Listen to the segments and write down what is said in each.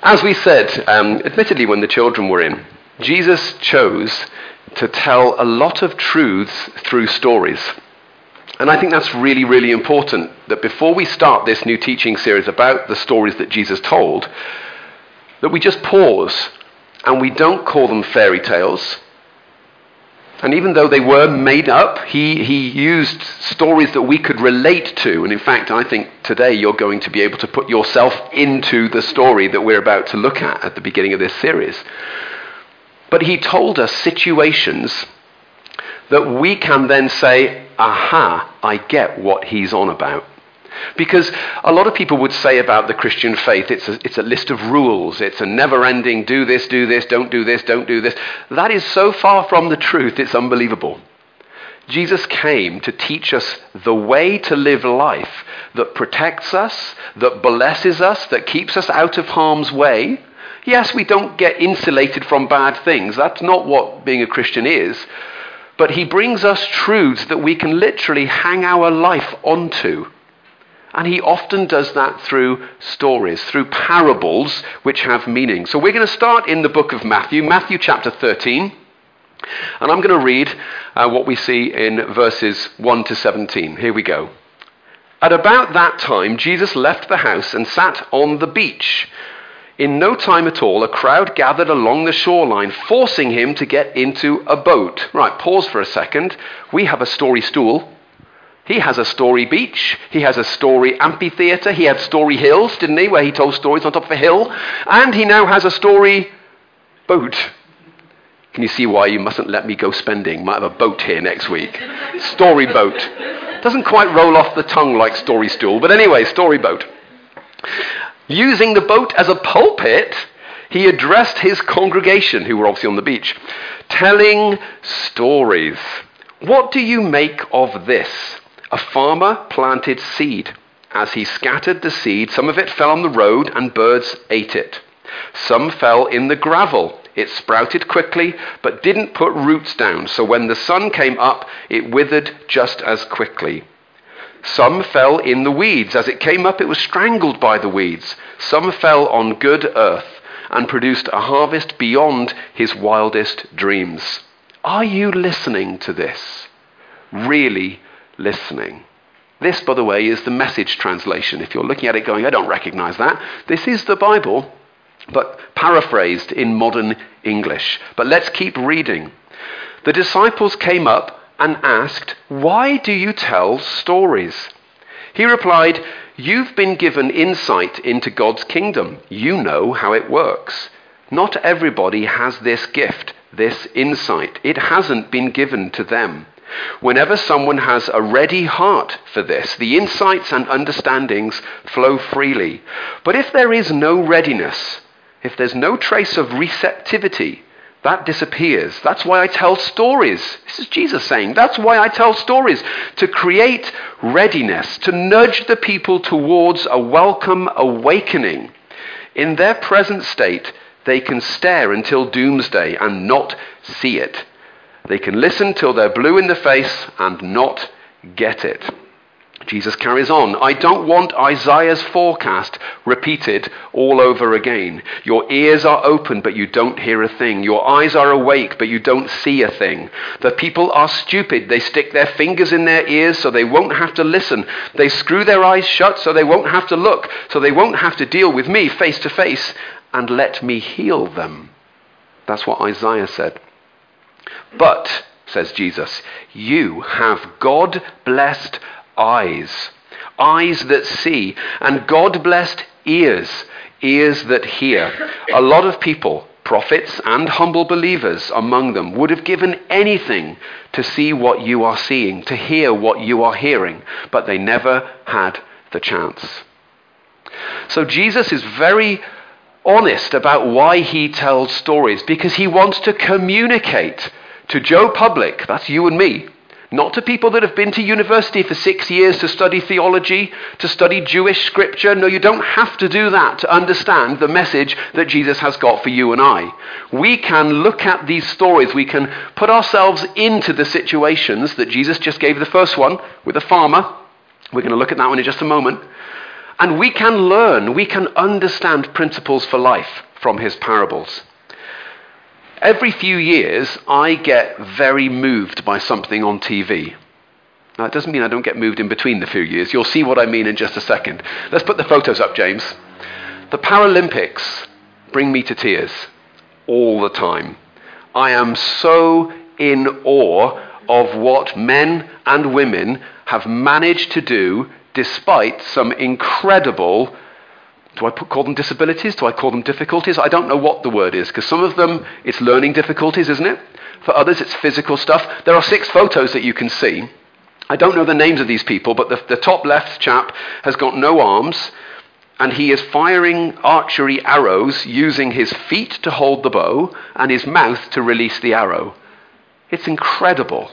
As we said, admittedly when the children were in, Jesus chose to tell a lot of truths through stories. And I think that's really, really important, that before we start this new teaching series about the stories that Jesus told, that we just pause and we don't call them fairy tales. And even though they were made up, he used stories that we could relate to. And in fact, I think today you're going to be able to put yourself into the story that we're about to look at the beginning of this series. But he told us situations that we can then say, aha, I get what he's on about. Because a lot of people would say about the Christian faith, it's a list of rules, it's a never-ending do this, don't do this, don't do this. That is so far from the truth, it's unbelievable. Jesus came to teach us the way to live life that protects us, that blesses us, that keeps us out of harm's way. Yes, we don't get insulated from bad things. That's not what being a Christian is. But he brings us truths that we can literally hang our life onto. And he often does that through stories, through parables which have meaning. So we're going to start in the book of Matthew, Matthew chapter 13. And I'm going to read what we see in verses 1 to 17. Here we go. At about that time, Jesus left the house and sat on the beach. In no time at all, a crowd gathered along the shoreline, forcing him to get into a boat. Right, pause for a second. We have a story stool. He has a story beach. He has a story amphitheatre. He had story hills, didn't he, where he told stories on top of a hill. And he now has a story boat. Can you see why you mustn't let me go spending? Might have a boat here next week. Story boat. Doesn't quite roll off the tongue like story stool, but anyway, story boat. Using the boat as a pulpit, he addressed his congregation, who were obviously on the beach, telling stories. What do you make of this? A farmer planted seed. As he scattered the seed, some of it fell on the road and birds ate it. Some fell in the gravel. It sprouted quickly, but didn't put roots down. So when the sun came up, it withered just as quickly. Some fell in the weeds. As it came up, it was strangled by the weeds. Some fell on good earth and produced a harvest beyond his wildest dreams. Are you listening to this? Really listening? This, by the way, is the Message translation. If you're looking at it going, I don't recognize that. This is the Bible, but paraphrased in modern English. But let's keep reading. The disciples came up and asked, why do you tell stories? He replied, you've been given insight into God's kingdom. You know how it works. Not everybody has this gift, this insight. It hasn't been given to them. Whenever someone has a ready heart for this, the insights and understandings flow freely. But if there is no readiness, if there's no trace of receptivity, that disappears. That's why I tell stories. This is Jesus saying, that's why I tell stories. To create readiness, to nudge the people towards a welcome awakening. In their present state, they can stare until doomsday and not see it. They can listen till they're blue in the face and not get it. Jesus carries on. I don't want Isaiah's forecast repeated all over again. Your ears are open, but you don't hear a thing. Your eyes are awake, but you don't see a thing. The people are stupid. They stick their fingers in their ears so they won't have to listen. They screw their eyes shut so they won't have to look, so they won't have to deal with me face to face and let me heal them. That's what Isaiah said. But, says Jesus, you have God-blessed eyes that see, and God-blessed ears that hear. A lot of people, prophets and humble believers among them, would have given anything to see what you are seeing, to hear what you are hearing, but they never had the chance. So Jesus is very honest about why he tells stories, because he wants to communicate to Joe Public, that's you and me, not to people that have been to university for 6 years to study theology, to study Jewish scripture. No, you don't have to do that to understand the message that Jesus has got for you and I. We can look at these stories, we can put ourselves into the situations that Jesus just gave the first one with a farmer. We're going to look at that one in just a moment. And we can learn, we can understand principles for life from his parables. Every few years, I get very moved by something on TV. Now, it doesn't mean I don't get moved in between the few years. You'll see what I mean in just a second. Let's put the photos up, James. The Paralympics bring me to tears all the time. I am so in awe of what men and women have managed to do despite some incredible, call them disabilities? Do I call them difficulties? I don't know what the word is, because some of them, it's learning difficulties, isn't it? For others, it's physical stuff. There are 6 photos that you can see. I don't know the names of these people, but the top left chap has got no arms, and he is firing archery arrows using his feet to hold the bow and his mouth to release the arrow. It's incredible.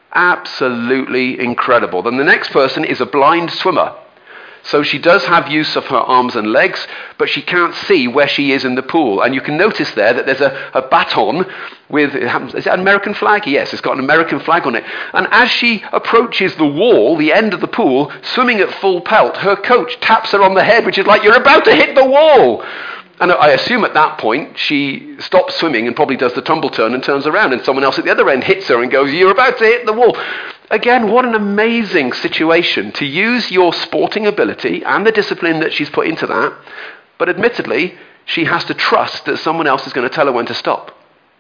Absolutely incredible. Then the next person is a blind swimmer. So she does have use of her arms and legs, but she can't see where she is in the pool. And you can notice there that there's a baton with, is that an American flag? Yes, it's got an American flag on it. And as she approaches the wall, the end of the pool, swimming at full pelt, her coach taps her on the head, which is like, you're about to hit the wall. And I assume at that point, she stops swimming and probably does the tumble turn and turns around, and someone else at the other end hits her and goes, you're about to hit the wall. Again, what an amazing situation to use your sporting ability and the discipline that she's put into that, but admittedly, she has to trust that someone else is going to tell her when to stop.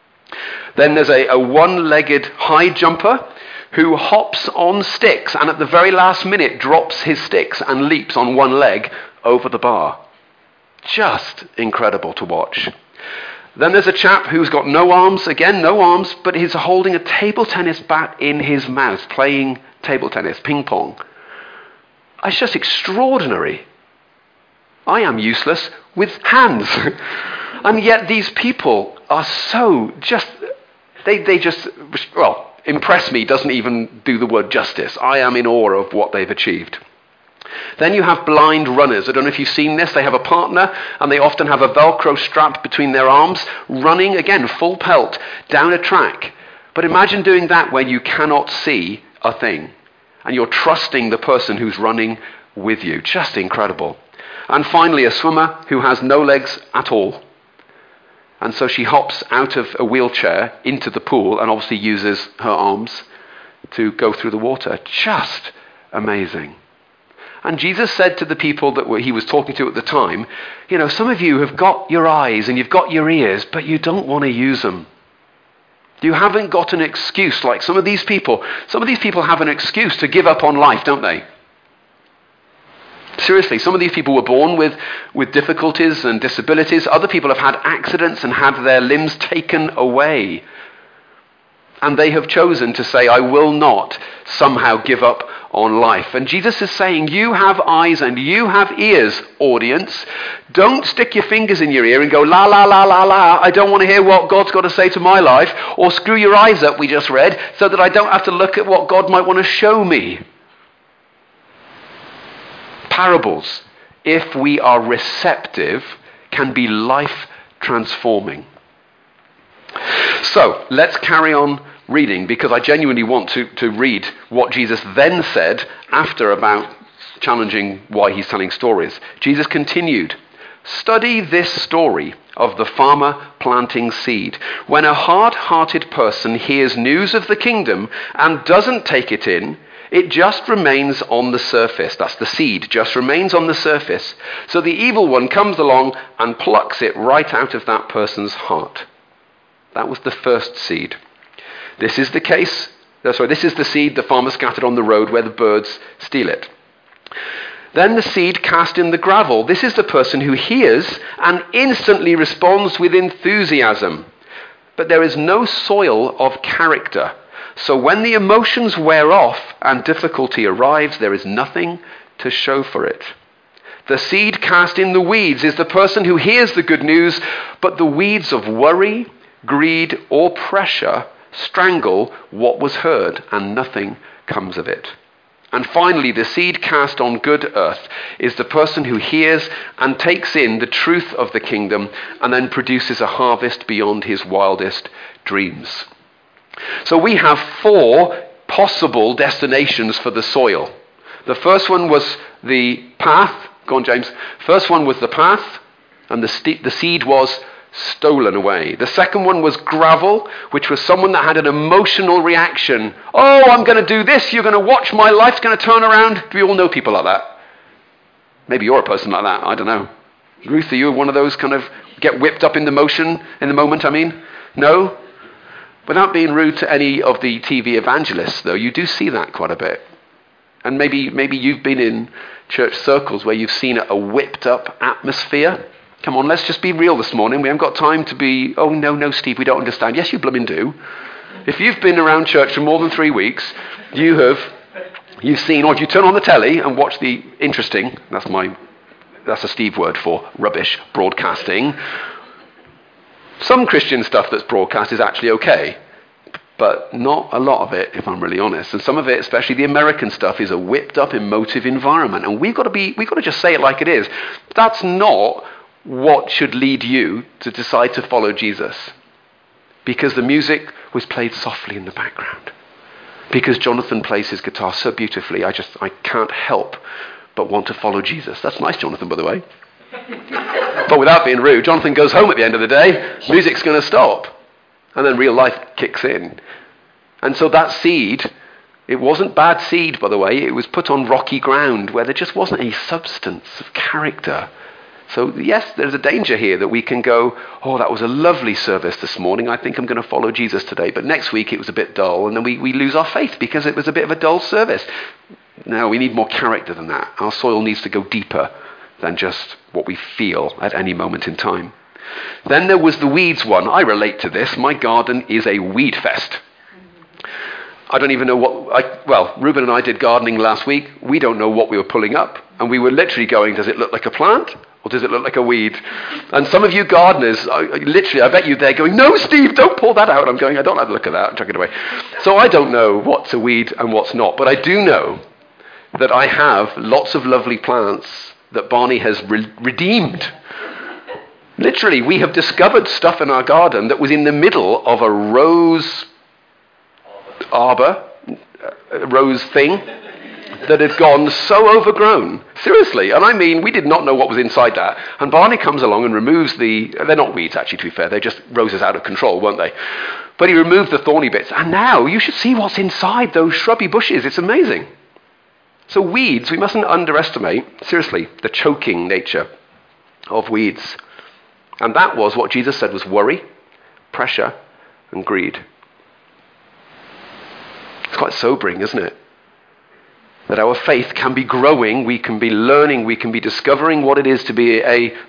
Then there's a one-legged high jumper who hops on sticks and at the very last minute drops his sticks and leaps on one leg over the bar. Just incredible to watch. Then there's a chap who's got no arms, again, no arms, but he's holding a table tennis bat in his mouth, playing table tennis, ping pong. It's just extraordinary. I am useless with hands. And yet these people are so they just, impress me doesn't even do the word justice. I am in awe of what they've achieved. Then you have blind runners. I don't know if you've seen this. They have a partner, and they often have a Velcro strap between their arms, running, again, full pelt, down a track. But imagine doing that where you cannot see a thing, and you're trusting the person who's running with you. Just incredible. And finally, a swimmer who has no legs at all. And so she hops out of a wheelchair into the pool and obviously uses her arms to go through the water. Just amazing. And Jesus said to the people that he was talking to at the time, some of you have got your eyes and you've got your ears, but you don't want to use them. You haven't got an excuse like some of these people. Some of these people have an excuse to give up on life, don't they? Seriously, some of these people were born with difficulties and disabilities. Other people have had accidents and had their limbs taken away. And they have chosen to say, I will not somehow give up on life. And Jesus is saying, you have eyes and you have ears, audience. Don't stick your fingers in your ear and go, la, la, la, la, la. I don't want to hear what God's got to say to my life. Or screw your eyes up, we just read, so that I don't have to look at what God might want to show me. Parables, if we are receptive, can be life transforming. So, let's carry on reading, because I genuinely want to read what Jesus then said after about challenging why he's telling stories. Jesus continued, study this story of the farmer planting seed. When a hard-hearted person hears news of the kingdom and doesn't take it in, it just remains on the surface. That's the seed, just remains on the surface. So the evil one comes along and plucks it right out of that person's heart. That was the first seed. This is the seed the farmer scattered on the road where the birds steal it. Then the seed cast in the gravel. This is the person who hears and instantly responds with enthusiasm. But there is no soil of character. So when the emotions wear off and difficulty arrives, there is nothing to show for it. The seed cast in the weeds is the person who hears the good news, but the weeds of worry, greed, or pressure strangle what was heard, and nothing comes of it. And finally, the seed cast on good earth is the person who hears and takes in the truth of the kingdom and then produces a harvest beyond his wildest dreams. So we have 4 possible destinations for the soil. The first one was the path Go on, James. First one was the path, and the seed was stolen away. The second one was gravel, which was someone that had an emotional reaction. Oh, I'm going to do this. You're going to watch. My life's going to turn around. Do we all know people like that? Maybe you're a person like that. I don't know. Ruth, are you one of those kind of get whipped up in the moment, I mean? No? Without being rude to any of the TV evangelists, though, you do see that quite a bit. And maybe you've been in church circles where you've seen a whipped up atmosphere. Come on, let's just be real this morning. We haven't got time to be, oh, no, Steve, we don't understand. Yes, you blooming do. If you've been around church for more than 3 weeks, you've seen, or if you turn on the telly and watch the interesting, that's a Steve word for rubbish, broadcasting. Some Christian stuff that's broadcast is actually okay, but not a lot of it, if I'm really honest. And some of it, especially the American stuff, is a whipped up, emotive environment. And we've got to just say it like it is. That's not what should lead you to decide to follow Jesus. Because the music was played softly in the background. Because Jonathan plays his guitar so beautifully, I can't help but want to follow Jesus. That's nice, Jonathan, by the way. But without being rude, Jonathan goes home at the end of the day, music's going to stop. And then real life kicks in. And so that seed, it wasn't bad seed, by the way. It was put on rocky ground where there just wasn't any substance of character. So yes, there's a danger here that we can go, oh, that was a lovely service this morning. I think I'm going to follow Jesus today. But next week it was a bit dull. And then we lose our faith because it was a bit of a dull service. No, we need more character than that. Our soil needs to go deeper than just what we feel at any moment in time. Then there was the weeds one. I relate to this. My garden is a weed fest. I don't even know Reuben and I did gardening last week. We don't know what we were pulling up. And we were literally going, does it look like a plant? Or does it look like a weed? And some of you gardeners, I bet you they're going, no, Steve, don't pull that out. I'm going, I don't have to look at that. Chuck it away. So I don't know what's a weed and what's not. But I do know that I have lots of lovely plants that Barney has redeemed. Literally, we have discovered stuff in our garden that was in the middle of a rose arbor, rose thing, that had gone so overgrown. Seriously. And I mean, we did not know what was inside that. And Barney comes along and removes they're not weeds actually, to be fair, they're just roses out of control, weren't they? But he removed the thorny bits. And now you should see what's inside those shrubby bushes. It's amazing. So weeds, we mustn't underestimate, seriously, the choking nature of weeds. And that was what Jesus said was worry, pressure, and greed. It's quite sobering, isn't it? That our faith can be growing, we can be learning, we can be discovering what it is to be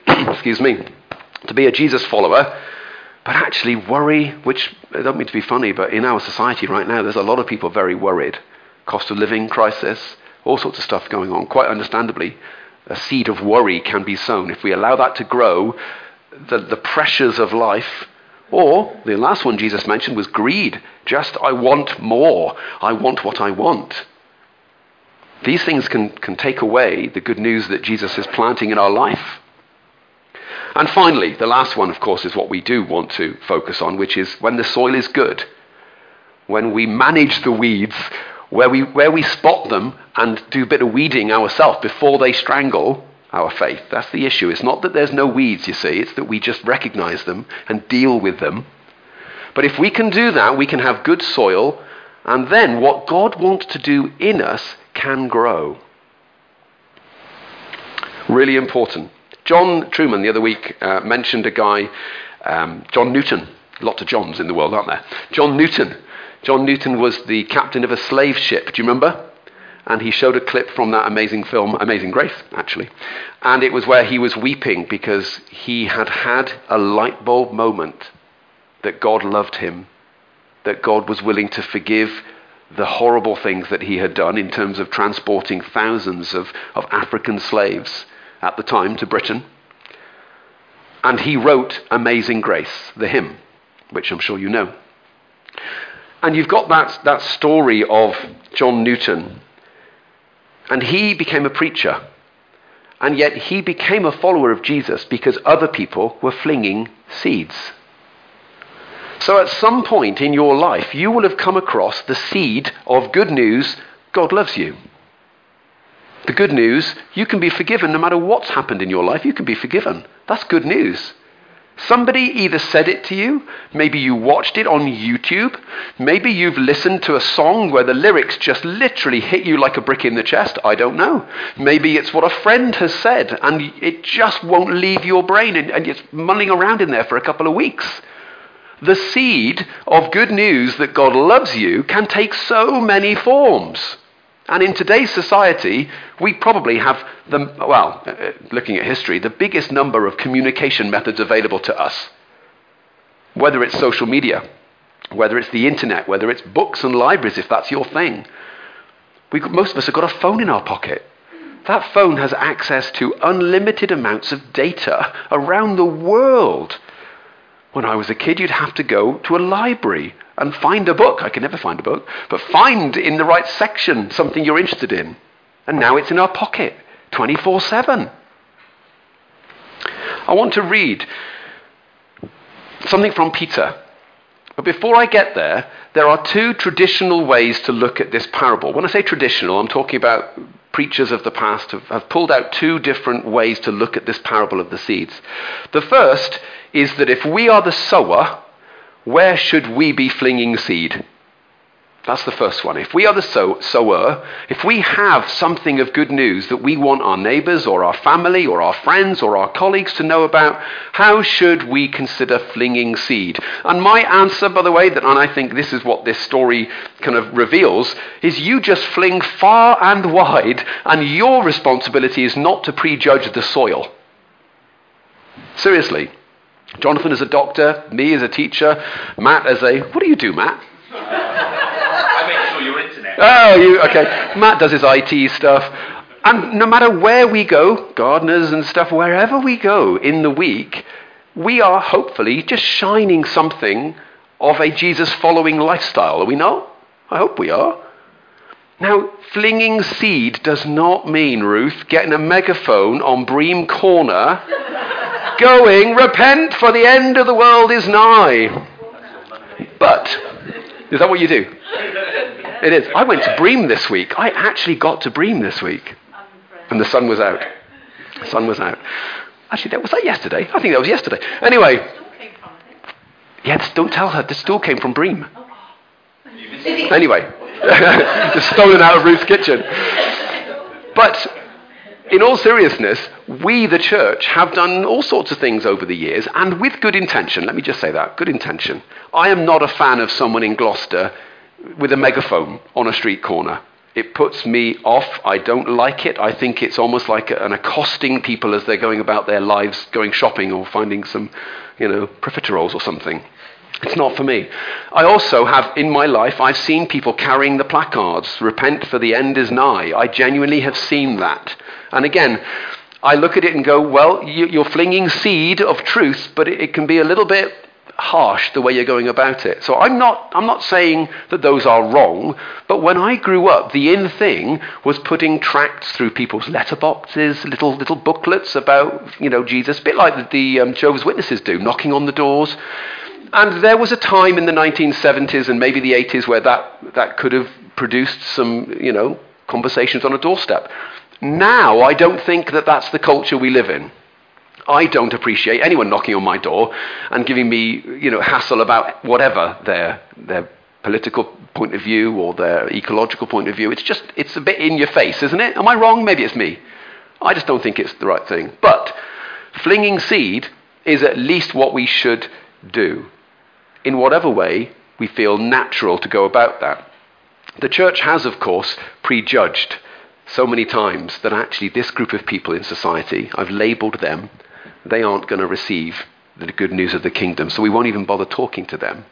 to be a Jesus follower, but actually worry, which I don't mean to be funny, but in our society right now, there's a lot of people very worried. Cost of living crisis, all sorts of stuff going on. Quite understandably, a seed of worry can be sown. If we allow that to grow, the pressures of life, or the last one Jesus mentioned was greed. Just, I want more. I want what I want. These things can take away the good news that Jesus is planting in our life. And finally, the last one, of course, is what we do want to focus on, which is when the soil is good, when we manage the weeds, where we spot them and do a bit of weeding ourselves before they strangle our faith. That's the issue. It's not that there's no weeds, you see. It's that we just recognize them and deal with them. But if we can do that, we can have good soil, and then what God wants to do in us can grow. Really important. John Truman the other week mentioned a guy, John Newton. Lots of Johns in the world, aren't there? John Newton. John Newton was the captain of a slave ship. Do you remember? And he showed a clip from that amazing film, Amazing Grace, actually. And it was where he was weeping because he had had a light bulb moment that God loved him, that God was willing to forgive the horrible things that he had done in terms of transporting thousands of African slaves at the time to Britain. And he wrote Amazing Grace, the hymn, which I'm sure you know. And you've got that story of John Newton. And he became a preacher. And yet he became a follower of Jesus because other people were flinging seeds. So at some point in your life, you will have come across the seed of good news, God loves you. The good news, you can be forgiven no matter what's happened in your life. You can be forgiven. That's good news. Somebody either said it to you, maybe you watched it on YouTube, maybe you've listened to a song where the lyrics just literally hit you like a brick in the chest. I don't know. Maybe it's what a friend has said and it just won't leave your brain and it's mulling around in there for a couple of weeks. The seed of good news that God loves you can take so many forms. And in today's society, we probably have, looking at history, the biggest number of communication methods available to us. Whether it's social media, whether it's the internet, whether it's books and libraries, if that's your thing. Most of us have got a phone in our pocket. That phone has access to unlimited amounts of data around the world. When I was a kid, you'd have to go to a library and find a book. I can never find a book, but find in the right section something you're interested in. And now it's in our pocket, 24/7. I want to read something from Peter. But before I get there, there are two traditional ways to look at this parable. When I say traditional, I'm talking about preachers of the past have pulled out two different ways to look at this parable of the seeds. The first is that if we are the sower, where should we be flinging seed? That's the first one. If we are the sower, if we have something of good news that we want our neighbours or our family or our friends or our colleagues to know about, how should we consider flinging seed? And my answer, by the way, and I think this is what this story kind of reveals, is you just fling far and wide, and your responsibility is not to prejudge the soil. Seriously. Jonathan as a doctor, me as a teacher, Matt as a... What do you do, Matt? I make sure your internet. Oh, okay. Matt does his IT stuff. And no matter where we go, gardeners and stuff, wherever we go in the week, we are hopefully just shining something of a Jesus-following lifestyle. Are we not? I hope we are. Now, flinging seed does not mean, Ruth, getting a megaphone on Bream Corner, going, repent for the end of the world is nigh. But, is that what you do? It is. I went to Bream this week. I actually got to Bream this week. And the sun was out. The sun was out. Actually, was that yesterday? I think that was yesterday. Anyway. Yeah, don't tell her. The stool came from Bream. Anyway. Just stolen out of Ruth's kitchen. But in all seriousness, we, the church, have done all sorts of things over the years, and with good intention. Let me just say that, good intention. I am not a fan of someone in Gloucester with a megaphone on a street corner. It puts me off. I don't like it. I think it's almost like an accosting people as they're going about their lives, going shopping or finding some, profiteroles or something. It's not for me. I also have, in my life, I've seen people carrying the placards, repent for the end is nigh. I genuinely have seen that. And again, I look at it and go, well, you're flinging seed of truth, but it can be a little bit harsh the way you're going about it. So I'm not saying that those are wrong, but when I grew up, the in thing was putting tracts through people's letterboxes, little booklets about, Jesus, a bit like the Jehovah's Witnesses do, knocking on the doors. And there was a time in the 1970s and maybe the 80s where that could have produced some, conversations on a doorstep. Now, I don't think that that's the culture we live in. I don't appreciate anyone knocking on my door and giving me, hassle about whatever their political point of view or their ecological point of view. It's a bit in your face, isn't it? Am I wrong? Maybe it's me. I just don't think it's the right thing. But flinging seed is at least what we should do, in whatever way we feel natural to go about that. The church has, of course, prejudged so many times that actually this group of people in society, I've labelled them, they aren't going to receive the good news of the kingdom, so we won't even bother talking to them.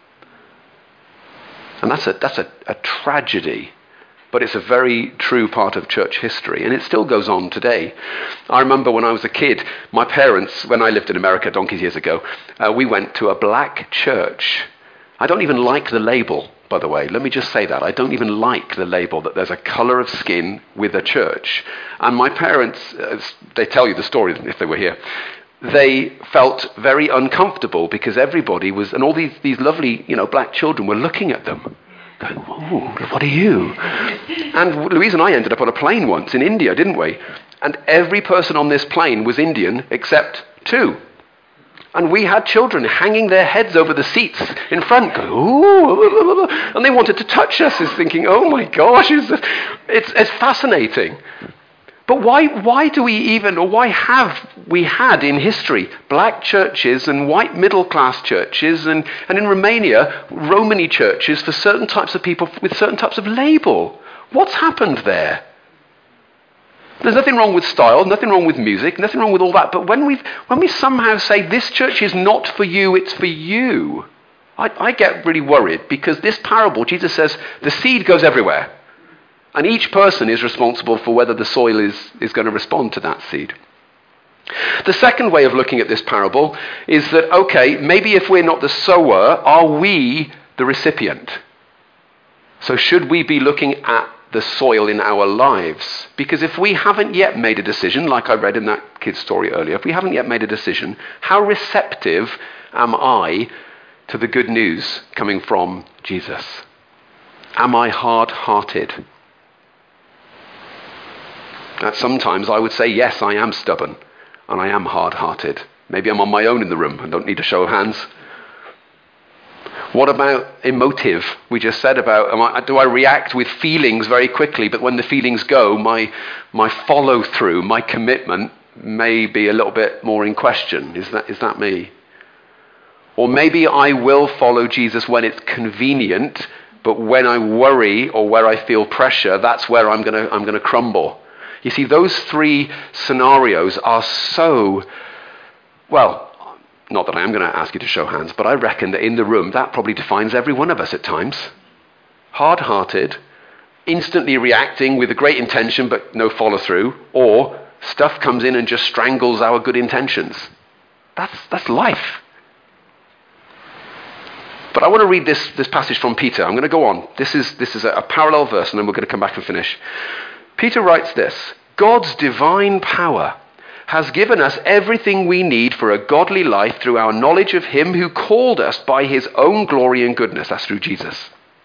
And that's a tragedy, but it's a very true part of church history, and it still goes on today. I remember when I was a kid, my parents, when I lived in America donkeys years ago, we went to a black church. I don't even like the label, by the way. Let me just say that. I don't even like the label that there's a colour of skin with a church. And my parents, they tell you the story if they were here, they felt very uncomfortable because everybody was, and all these lovely, black children were looking at them. going, "Oh, what are you?" And Louise and I ended up on a plane once in India, didn't we? And every person on this plane was Indian except two. And we had children hanging their heads over the seats in front, going, "Ooh," and they wanted to touch us, is thinking, "Oh my gosh, it's fascinating." But why do we even, or why have we had in history black churches and white middle-class churches and in Romania, Romani churches for certain types of people with certain types of label? What's happened there? There's nothing wrong with style, nothing wrong with music, nothing wrong with all that. But when we somehow say this church is not for you, it's for you, I get really worried, because this parable, Jesus says, the seed goes everywhere. And each person is responsible for whether the soil is going to respond to that seed. The second way of looking at this parable is that, okay, maybe if we're not the sower, are we the recipient? So should we be looking at the soil in our lives? Because if we haven't yet made a decision, like I read in that kid's story earlier, if we haven't yet made a decision, how receptive am I to the good news coming from Jesus? Am I hard-hearted? Sometimes I would say, yes, I am stubborn and I am hard-hearted. Maybe I'm on my own in the room. I don't need a show of hands. What about emotive? We just said about, do I react with feelings very quickly, but when the feelings go, my follow-through, my commitment may be a little bit more in question. Is that me? Or maybe I will follow Jesus when it's convenient, but when I worry or where I feel pressure, that's where I'm going to crumble. You see, those three scenarios are so, well, not that I am going to ask you to show hands, but I reckon that in the room, that probably defines every one of us at times. Hard-hearted, instantly reacting with a great intention but no follow-through, or stuff comes in and just strangles our good intentions. That's life. But I want to read this passage from Peter. I'm going to go on. This is a parallel verse, and then we're going to come back and finish. Peter writes this: God's divine power has given us everything we need for a godly life through our knowledge of him who called us by his own glory and goodness. That's through Jesus.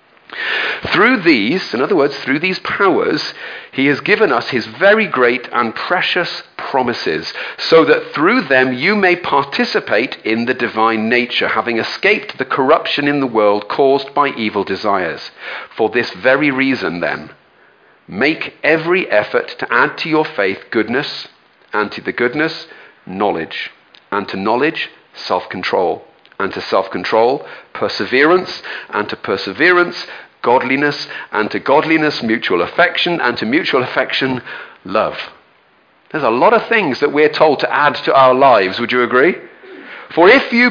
Through these, in other words, through these powers, he has given us his very great and precious promises, so that through them you may participate in the divine nature, having escaped the corruption in the world caused by evil desires. For this very reason, then, make every effort to add to your faith goodness, and to the goodness, knowledge, and to knowledge, self-control, and to self-control, perseverance, and to perseverance, godliness, and to godliness, mutual affection, and to mutual affection, love. There's a lot of things that we're told to add to our lives, would you agree? For if you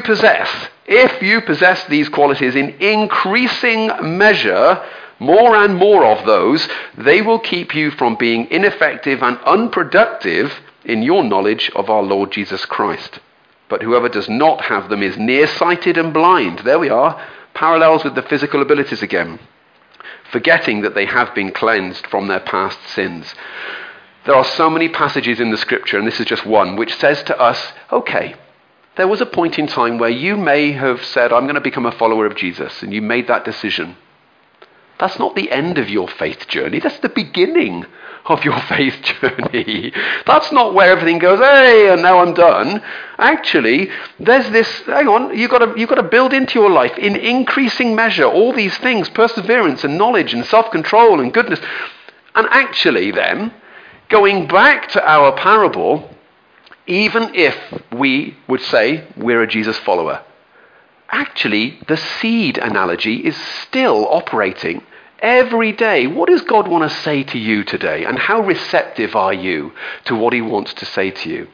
possess these qualities in increasing measure, more and more of those, they will keep you from being ineffective and unproductive in your knowledge of our Lord Jesus Christ. But whoever does not have them is nearsighted and blind. There we are, parallels with the physical abilities again. Forgetting that they have been cleansed from their past sins. There are so many passages in the scripture, and this is just one, which says to us, okay, there was a point in time where you may have said, I'm going to become a follower of Jesus, and you made that decision. That's not the end of your faith journey. That's the beginning of your faith journey. That's not where everything goes, hey, and now I'm done. Actually, there's this, hang on, you've got to build into your life in increasing measure all these things, perseverance and knowledge and self-control and goodness. And actually then, going back to our parable, even if we would say we're a Jesus follower, actually, the seed analogy is still operating every day. What does God want to say to you today? And how receptive are you to what he wants to say to you?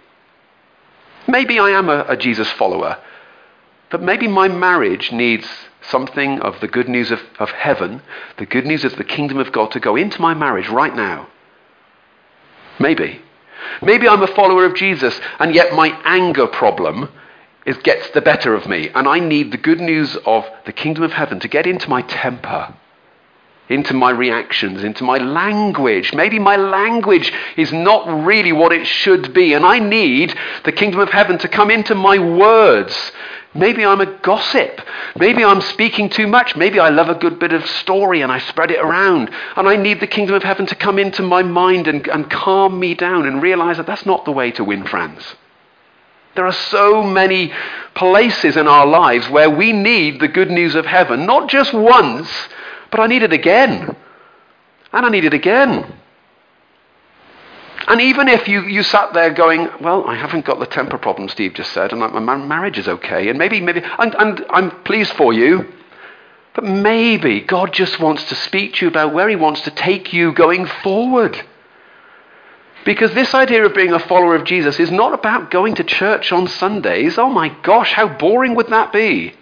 Maybe I am a Jesus follower, but maybe my marriage needs something of the good news of heaven, the good news of the kingdom of God to go into my marriage right now. Maybe. Maybe I'm a follower of Jesus, and yet my anger problem gets the better of me, and I need the good news of the kingdom of heaven to get into my temper, into my reactions, into my language. Maybe my language is not really what it should be, and I need the kingdom of heaven to come into my words Maybe I'm a gossip. Maybe I'm speaking too much. Maybe I love a good bit of story and I spread it around. And I need the kingdom of heaven to come into my mind and calm me down and realize that that's not the way to win friends. There are so many places in our lives where we need the good news of heaven, not just once, but I need it again. And I need it again. And even if you sat there going, well, I haven't got the temper problem Steve just said, and my marriage is okay, and maybe, and I'm pleased for you, but maybe God just wants to speak to you about where he wants to take you going forward. Because this idea of being a follower of Jesus is not about going to church on Sundays. Oh my gosh, how boring would that be?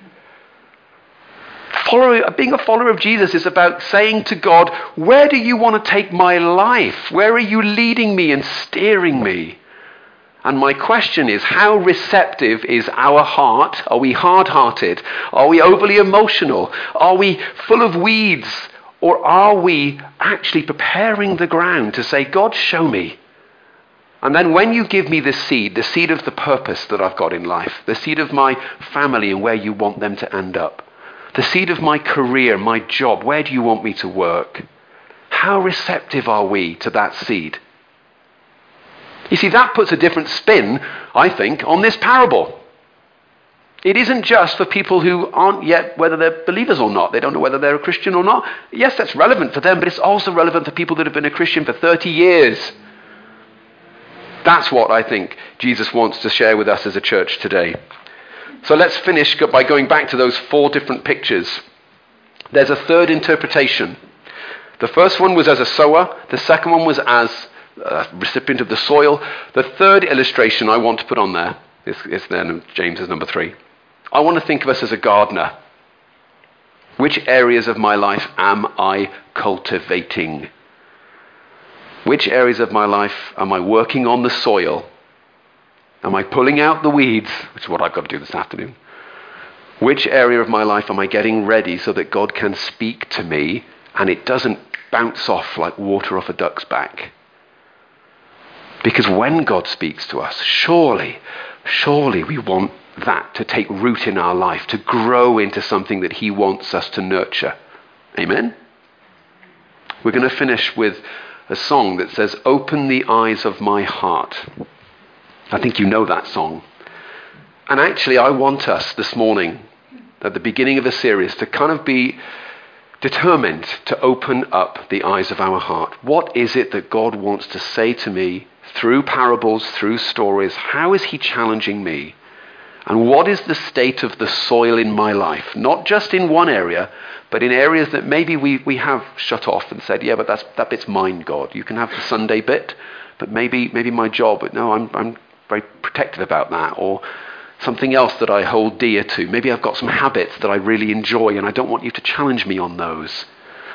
Being a follower of Jesus is about saying to God, where do you want to take my life? Where are you leading me and steering me? And my question is, how receptive is our heart? Are we hard-hearted? Are we overly emotional? Are we full of weeds? Or are we actually preparing the ground to say, God, show me? And then when you give me the seed of the purpose that I've got in life, the seed of my family and where you want them to end up, the seed of my career, my job, where do you want me to work? How receptive are we to that seed? You see, that puts a different spin, I think, on this parable. It isn't just for people who aren't yet, whether they're believers or not. They don't know whether they're a Christian or not. Yes, that's relevant for them, but it's also relevant for people that have been a Christian for 30 years. That's what I think Jesus wants to share with us as a church today. So let's finish by going back to those 4 different pictures. There's a third interpretation. The first one was as a sower. The second one was as a recipient of the soil. The third illustration I want to put on there is then James's number 3. I want to think of us as a gardener. Which areas of my life am I cultivating? Which areas of my life am I working on the soil? Am I pulling out the weeds, which is what I've got to do this afternoon? Which area of my life am I getting ready so that God can speak to me and it doesn't bounce off like water off a duck's back? Because when God speaks to us, surely we want that to take root in our life, to grow into something that he wants us to nurture. Amen? We're going to finish with a song that says, "Open the eyes of my heart." I think you know that song. And actually, I want us this morning, at the beginning of the series, to kind of be determined to open up the eyes of our heart. What is it that God wants to say to me through parables, through stories? How is he challenging me? And what is the state of the soil in my life? Not just in one area, but in areas that maybe we have shut off and said, yeah, but that bit's mine, God. You can have the Sunday bit, but maybe my job, but no, I'm very protective about that, or something else that I hold dear to. Maybe I've got some habits that I really enjoy and I don't want you to challenge me on those.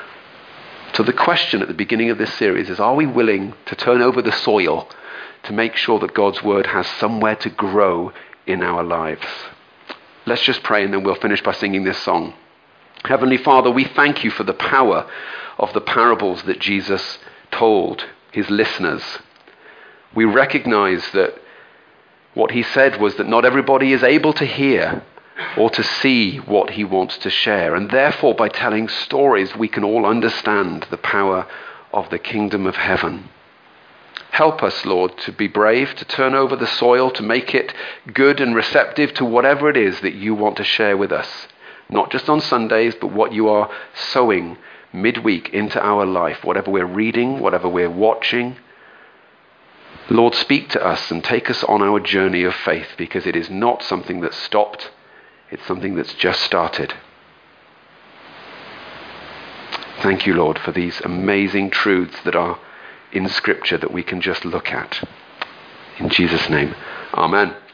So the question at the beginning of this series is, are we willing to turn over the soil to make sure that God's word has somewhere to grow in our lives? Let's just pray and then we'll finish by singing this song. Heavenly Father, we thank you for the power of the parables that Jesus told his listeners. We recognize that what he said was that not everybody is able to hear or to see what he wants to share. And therefore, by telling stories, we can all understand the power of the kingdom of heaven. Help us, Lord, to be brave, to turn over the soil, to make it good and receptive to whatever it is that you want to share with us. Not just on Sundays, but what you are sowing midweek into our life, whatever we're reading, whatever we're watching. Lord, speak to us and take us on our journey of faith, because it is not something that's stopped. It's something that's just started. Thank you, Lord, for these amazing truths that are in Scripture that we can just look at. In Jesus' name, amen.